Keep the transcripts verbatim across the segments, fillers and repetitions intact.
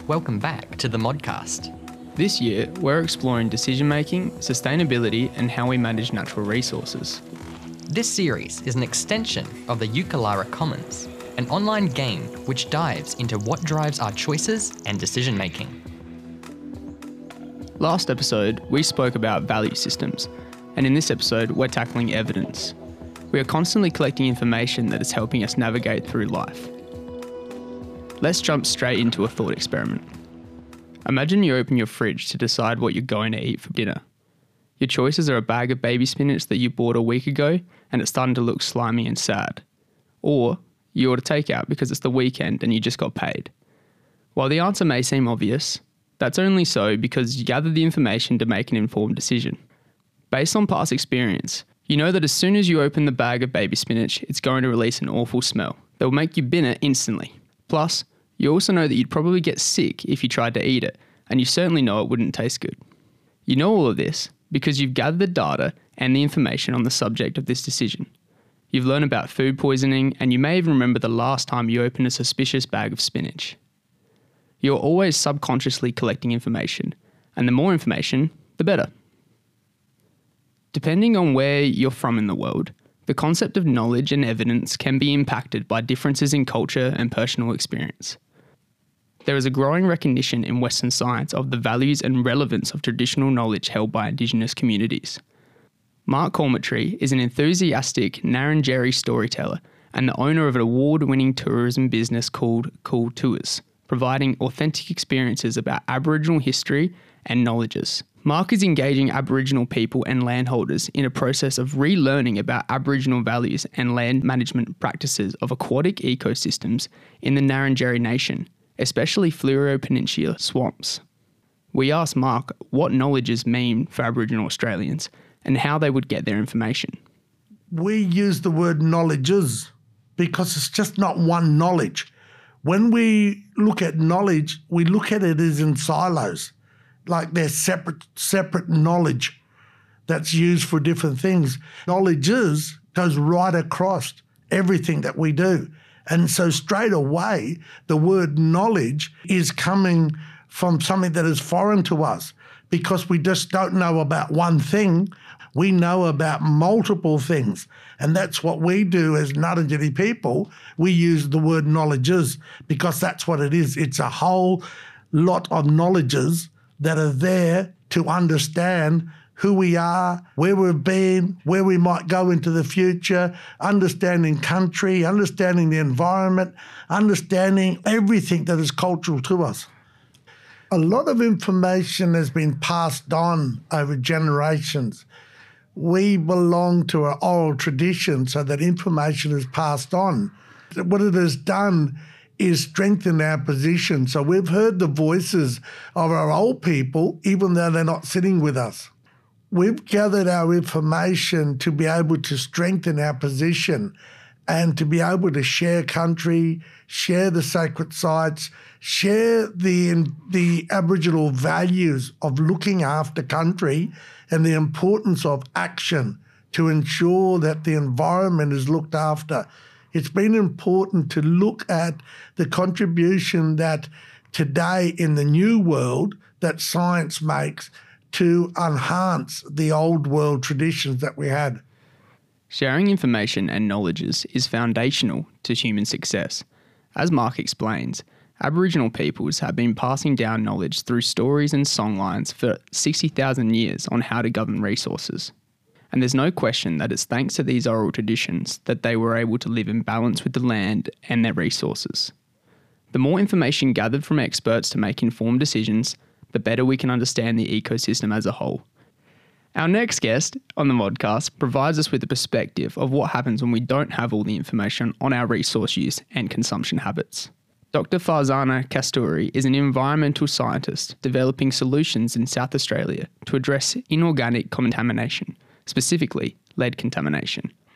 Welcome back to the Modcast. This year, we're exploring decision-making, sustainability, and how we manage natural resources. This series is an extension of the Eukalara Commons, an online game which dives into what drives our choices and decision-making. Last episode, we spoke about value systems, and in this episode, we're tackling evidence. We are constantly collecting information that is helping us navigate through life. Let's jump straight into a thought experiment. Imagine you open your fridge to decide what you're going to eat for dinner. Your choices are a bag of baby spinach that you bought a week ago and it's starting to look slimy and sad. Or you order takeout because it's the weekend and you just got paid. While the answer may seem obvious, that's only so because you gathered the information to make an informed decision. Based on past experience, you know that as soon as you open the bag of baby spinach, it's going to release an awful smell that will make you bin it instantly. Plus, you also know that you'd probably get sick if you tried to eat it, and you certainly know it wouldn't taste good. You know all of this because you've gathered the data and the information on the subject of this decision. You've learned about food poisoning, and you may even remember the last time you opened a suspicious bag of spinach. You're always subconsciously collecting information, and the more information, the better. Depending on where you're from in the world, the concept of knowledge and evidence can be impacted by differences in culture and personal experience. There is a growing recognition in Western science of the values and relevance of traditional knowledge held by Indigenous communities. Mark Cormitry is an enthusiastic Ngarrindjeri storyteller and the owner of an award-winning tourism business called Cool Tours, providing authentic experiences about Aboriginal history and knowledges. Mark is engaging Aboriginal people and landholders in a process of relearning about Aboriginal values and land management practices of aquatic ecosystems in the Ngarrindjeri Nation, especially Fleurieu Peninsula swamps. We asked Mark what knowledges mean for Aboriginal Australians and how they would get their information. We use the word knowledges because it's just not one knowledge. When we look at knowledge, we look at it as in silos, like they're separate, separate knowledge that's used for different things. Knowledges goes right across everything that we do. And so straight away, the word knowledge is coming from something that is foreign to us because we just don't know about one thing. We know about multiple things. And that's what we do as Ngarrindjeri people. We use the word knowledges because that's what it is. It's a whole lot of knowledges that are there to understand who we are, where we've been, where we might go into the future, understanding country, understanding the environment, understanding everything that is cultural to us. A lot of information has been passed on over generations. We belong to an oral tradition so that information is passed on. What it has done is strengthen our position. So we've heard the voices of our old people, even though they're not sitting with us. We've gathered our information to be able to strengthen our position and to be able to share country, share the sacred sites, share the, the Aboriginal values of looking after country and the importance of action to ensure that the environment is looked after. It's been important to look at the contribution that today in the new world that science makes to enhance the old world traditions that we had. Sharing information and knowledges is foundational to human success. As Mark explains, Aboriginal peoples have been passing down knowledge through stories and songlines for sixty thousand years on how to govern resources. And there's no question that it's thanks to these oral traditions that they were able to live in balance with the land and their resources. The more information gathered from experts to make informed decisions, the better we can understand the ecosystem as a whole. Our next guest on the Modcast provides us with a perspective of what happens when we don't have all the information on our resource use and consumption habits. Doctor Farzana Kasturi is an environmental scientist developing solutions in South Australia to address inorganic contamination, specifically lead contamination.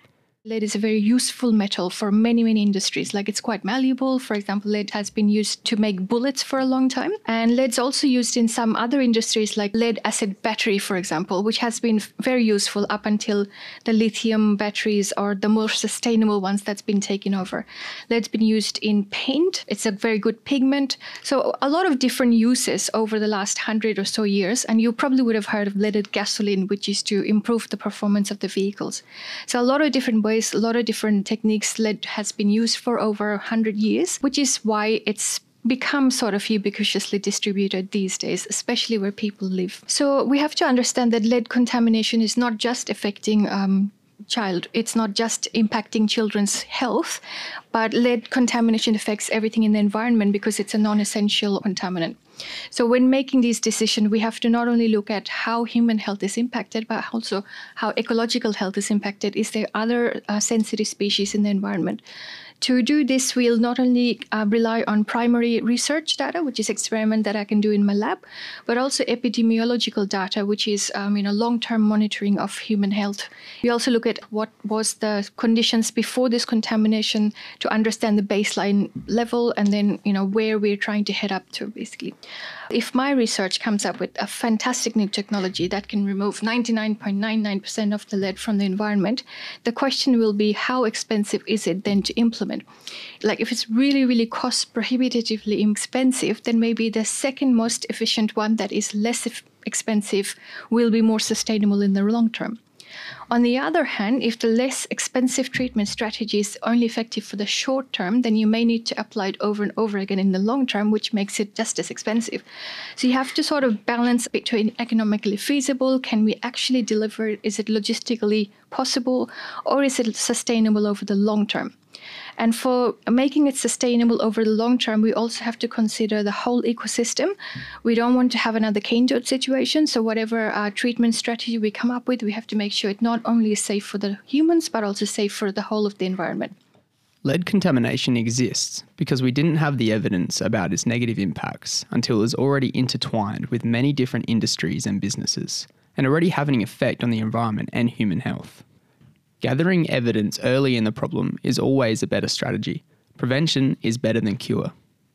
Lead is a very useful metal for many, many industries. Like it's quite malleable. For example, lead has been used to make bullets for a long time. And lead's also used in some other industries like lead acid battery, for example, which has been very useful up until the lithium batteries or the more sustainable ones that's been taken over. Lead's been used in paint. It's a very good pigment. So a lot of different uses over the last hundred or so years. And you probably would have heard of leaded gasoline, which is to improve the performance of the vehicles. So a lot of different ways, a lot of different techniques lead has been used for over one hundred years, which is why it's become sort of ubiquitously distributed these days, especially where people live. So we have to understand that lead contamination is not just affecting um, child. It's not just impacting children's health, but lead contamination affects everything in the environment because it's a non-essential contaminant. So when making these decisions, we have to not only look at how human health is impacted, but also how ecological health is impacted. Is there other uh, sensitive species in the environment? To do this, we'll not only uh, rely on primary research data, which is experiment that I can do in my lab, but also epidemiological data, which is um, you know, long-term monitoring of human health. We also look at what was the conditions before this contamination to understand the baseline level and then you know, where we're trying to head up to, basically. If my research comes up with a fantastic new technology that can remove ninety-nine point nine nine percent of the lead from the environment, the question will be how expensive is it then to implement? Like if it's really, really cost prohibitively expensive, then maybe the second most efficient one that is less expensive will be more sustainable in the long term. On the other hand, if the less expensive treatment strategy is only effective for the short term, then you may need to apply it over and over again in the long term, which makes it just as expensive. So you have to sort of balance between economically feasible, can we actually deliver it, is it logistically possible, or is it sustainable over the long term? And for making it sustainable over the long term, we also have to consider the whole ecosystem. We don't want to have another cane toad situation. So whatever uh, treatment strategy we come up with, we have to make sure it not only is safe for the humans, but also safe for the whole of the environment. Lead contamination exists because we didn't have the evidence about its negative impacts until it was already intertwined with many different industries and businesses, and already having an effect on the environment and human health. Gathering evidence early in the problem is always a better strategy. Prevention is better than cure.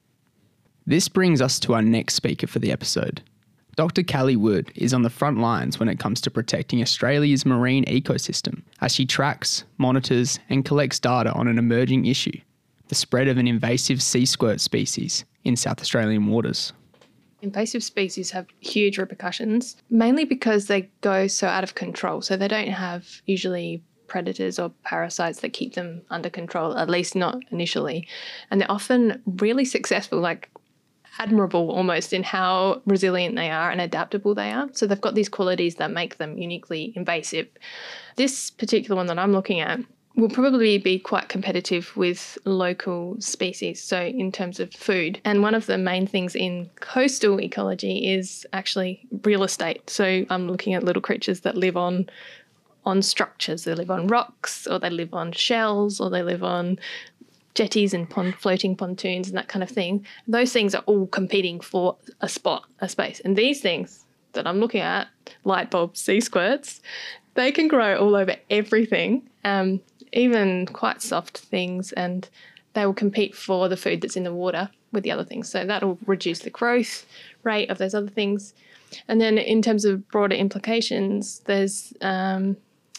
This brings us to our next speaker for the episode. Doctor Callie Wood is on the front lines when it comes to protecting Australia's marine ecosystem, as she tracks, monitors and collects data on an emerging issue, the spread of an invasive sea squirt species in South Australian waters. Invasive species have huge repercussions, mainly because they go so out of control. So they don't have usually predators or parasites that keep them under control, at least not initially. And they're often really successful, like admirable almost in how resilient they are and adaptable they are. So they've got these qualities that make them uniquely invasive. This particular one that I'm looking at will probably be quite competitive with local species, so in terms of food. And one of the main things in coastal ecology is actually real estate. So I'm looking at little creatures that live on on structures. They live on rocks, or they live on shells, or they live on jetties and pond, floating pontoons and that kind of thing. Those things are all competing for a spot, a space. And these things that I'm looking at, light bulb sea squirts, they can grow all over everything, um, even quite soft things, and they will compete for the food that's in the water with the other things. So that will reduce the growth rate of those other things. And then in terms of broader implications, there's um,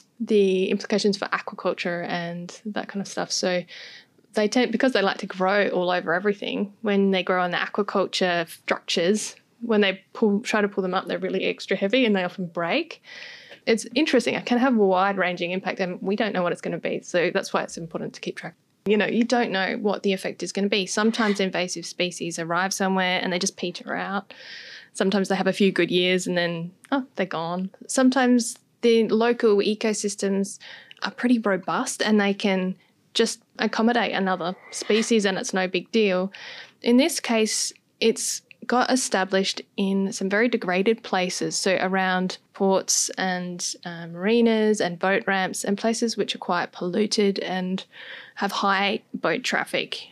the implications for aquaculture and that kind of stuff. So they tend, because they like to grow all over everything, when they grow on the aquaculture structures, when they pull, try to pull them up, they're really extra heavy and they often break. It's interesting. It can have a wide-ranging impact, and we don't know what it's going to be. So that's why it's important to keep track. You know, you don't know what the effect is going to be. Sometimes invasive species arrive somewhere and they just peter out. Sometimes they have a few good years and then, oh, they're gone. Sometimes the local ecosystems are pretty robust and they can just accommodate another species and it's no big deal. In this case, it's got established in some very degraded places, so around ports and uh, marinas and boat ramps and places which are quite polluted and have high boat traffic.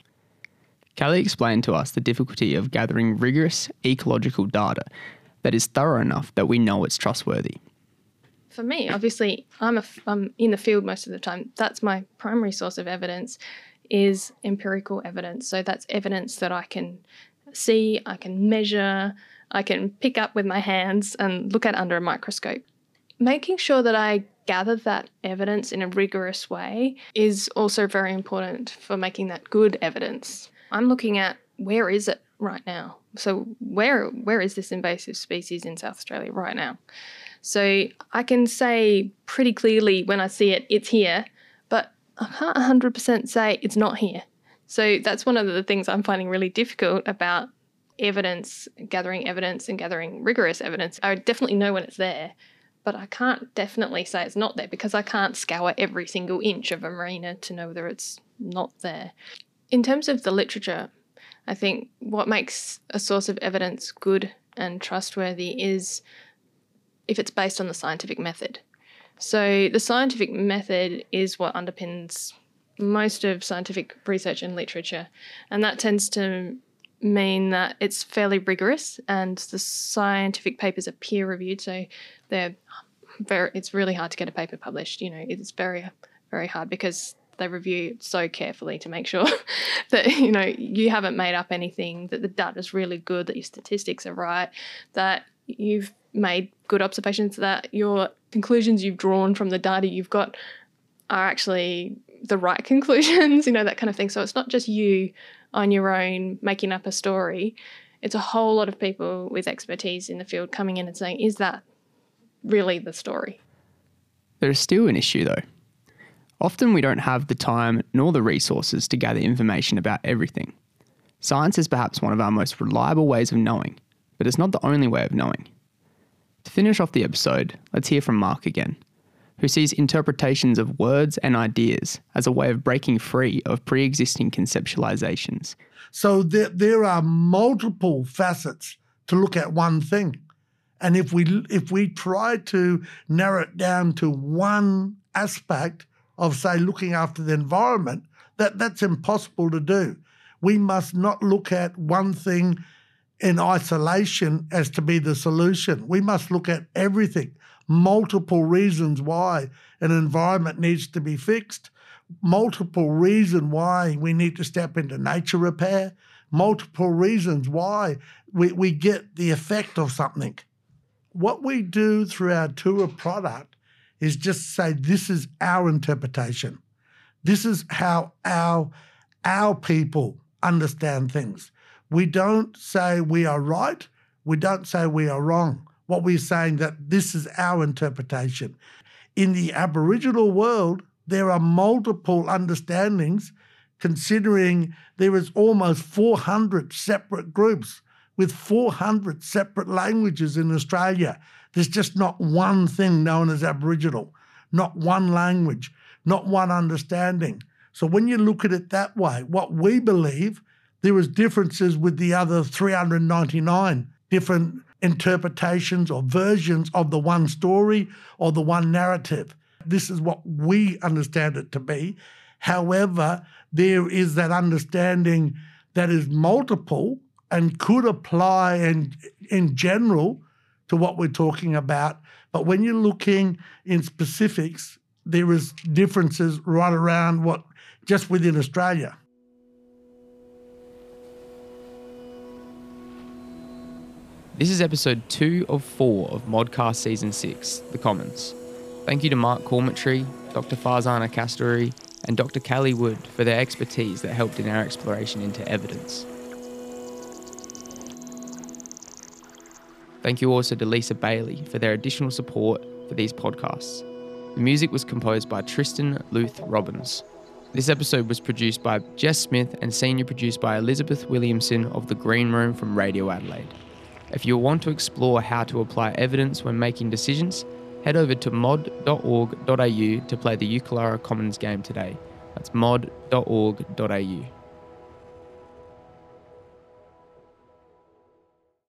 Callie explained to us the difficulty of gathering rigorous ecological data that is thorough enough that we know it's trustworthy. For me, obviously, I'm, a, I'm in the field most of the time. That's my primary source of evidence, is empirical evidence. So that's evidence that I can see, I can measure, I can pick up with my hands and look at under a microscope. Making sure that I gather that evidence in a rigorous way is also very important for making that good evidence. I'm looking at where is it right now. So where where is this invasive species in South Australia right now? So I can say pretty clearly when I see it, it's here, but I can't one hundred percent say it's not here. So that's one of the things I'm finding really difficult about evidence, gathering evidence and gathering rigorous evidence. I definitely know when it's there, but I can't definitely say it's not there because I can't scour every single inch of a marina to know whether it's not there. In terms of the literature, I think what makes a source of evidence good and trustworthy is if it's based on the scientific method. So the scientific method is what underpins most of scientific research and literature, and that tends to mean that it's fairly rigorous and the scientific papers are peer-reviewed, so they're very, it's really hard to get a paper published. You know, it's very, very hard because they review it so carefully to make sure that, you know, you haven't made up anything, that the data's really good, that your statistics are right, that you've made good observations, that your conclusions you've drawn from the data you've got are actually the right conclusions, you know, that kind of thing. So it's not just you on your own making up a story. It's a whole lot of people with expertise in the field coming in and saying, is that really the story? There is still an issue though. Often we don't have the time nor the resources to gather information about everything. Science is perhaps one of our most reliable ways of knowing, but it's not the only way of knowing. To finish off the episode, let's hear from Mark again, who sees interpretations of words and ideas as a way of breaking free of pre-existing conceptualizations. So there, there are multiple facets to look at one thing. And if we if we try to narrow it down to one aspect of, say, looking after the environment, that, that's impossible to do. We must not look at one thing in isolation as to be the solution. We must look at everything, multiple reasons why an environment needs to be fixed, multiple reasons why we need to step into nature repair, multiple reasons why we, we get the effect of something. What we do through our tour product is just say, this is our interpretation. This is how our, our people understand things. We don't say we are right. We don't say we are wrong. What we're saying that this is our interpretation. In the Aboriginal world, there are multiple understandings, considering there is almost four hundred separate groups with four hundred separate languages in Australia. There's just not one thing known as Aboriginal, not one language, not one understanding. So when you look at it that way, what we believe, there is differences with the other three hundred ninety-nine different interpretations or versions of the one story or the one narrative. This is what we understand it to be. However, there is that understanding that is multiple and could apply in, in general to what we're talking about. But when you're looking in specifics, there is differences right around what just within Australia. This is episode two of four of Modcast Season six, The Commons. Thank you to Mark Cormitry, Doctor Farzana Kasturi, and Doctor Callie Wood for their expertise that helped in our exploration into evidence. Thank you also to Lisa Bailey for their additional support for these podcasts. The music was composed by Tristan Luth Robbins. This episode was produced by Jess Smith and senior produced by Elizabeth Williamson of The Green Room from Radio Adelaide. If you want to explore how to apply evidence when making decisions, head over to mod dot org dot a u to play the Eukalara Commons game today. That's mod dot org dot a u.